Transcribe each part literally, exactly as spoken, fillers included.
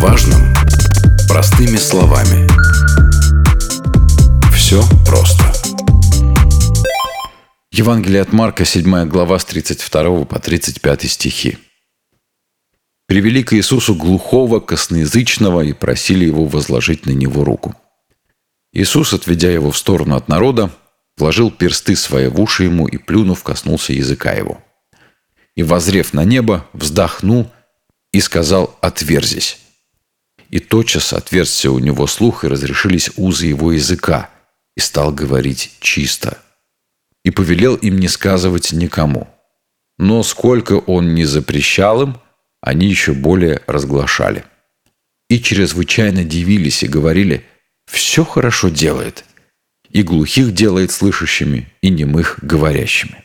важном простыми словами. Все просто. Евангелие от Марка, седьмая глава, с тридцать второго по тридцать пятый стихи. «Привели к Иисусу глухого, косноязычного и просили его возложить на него руку. Иисус, отведя его в сторону от народа, вложил персты свои в уши ему и, плюнув, коснулся языка его. И, воззрев на небо, вздохнул и сказал: «Отверзись». И тотчас отверзся у него слух, и разрешились узы его языка, и стал говорить чисто. И повелел им не сказывать никому. Но сколько он не запрещал им, они еще более разглашали. И чрезвычайно дивились и говорили: «Все хорошо делает, и глухих делает слышащими, и немых говорящими».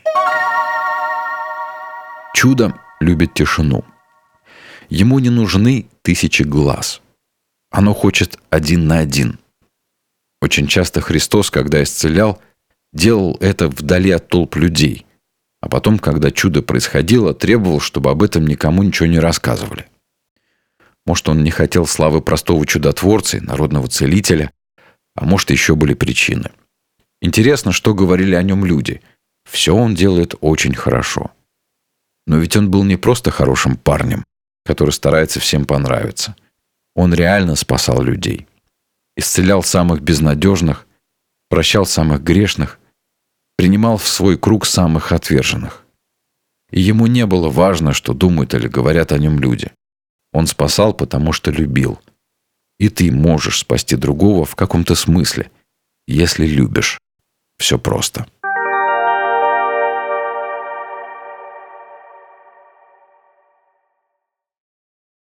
Чудо любит тишину. Ему не нужны тысячи глаз. Оно хочет один на один. Очень часто Христос, когда исцелял, делал это вдали от толп людей, а потом, когда чудо происходило, требовал, чтобы об этом никому ничего не рассказывали. Может, он не хотел славы простого чудотворца и народного целителя, а может, еще были причины. Интересно, что говорили о нем люди. Все он делает очень хорошо. Но ведь он был не просто хорошим парнем, который старается всем понравиться. Он реально спасал людей. Исцелял самых безнадежных, прощал самых грешных, принимал в свой круг самых отверженных. И ему не было важно, что думают или говорят о нем люди. Он спасал, потому что любил. И ты можешь спасти другого в каком-то смысле, если любишь. Все просто.